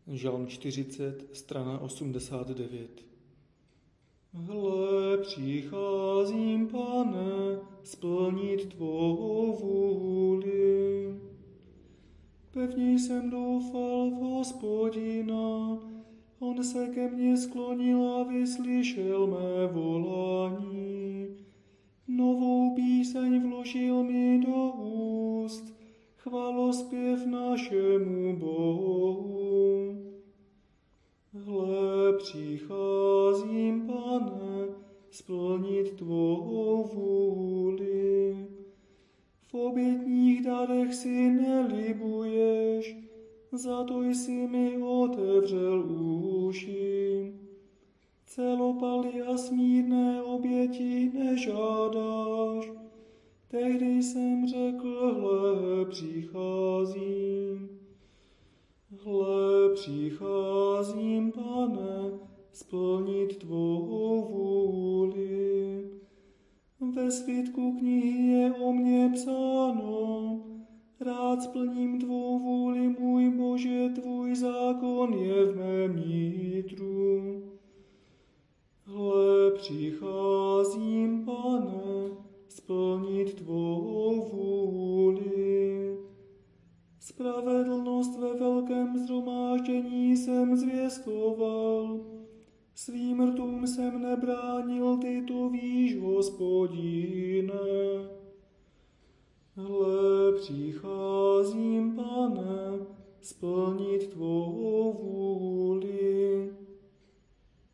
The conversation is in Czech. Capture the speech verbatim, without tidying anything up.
Žalm čtyřicet, strana osmdesát devět. Hle, přicházím, Pane, splnit tvou vůli. Pevně jsem doufal v Hospodina, on se ke mně sklonil a vyslyšel mé volání. Novou píseň vložil mi do úst, chvalospěv našemu Bohu. Hle, přicházím, Pane, splnit tvou vůli. V obětních darech si nelibuješ, za to jsi mi otevřel uši. Celopaly a smírné oběti nežádáš. Tehdy jsem řekl, hle, přicházím. Hle, přicházím, Pane, splnit tvou vůli. Ve svitku knihy je o mně psáno, rád splním tvou vůli, můj Bože, tvůj zákon je v mém nitru. Hle, přicházím, Pane, splnit tvou vůli. Spravedlnost ve velkém shromáždění jsem zvěstoval, svým rtům jsem nebránil, ty to víš, Hospodine. Hle, přicházím, Pane, splnit tvou vůli.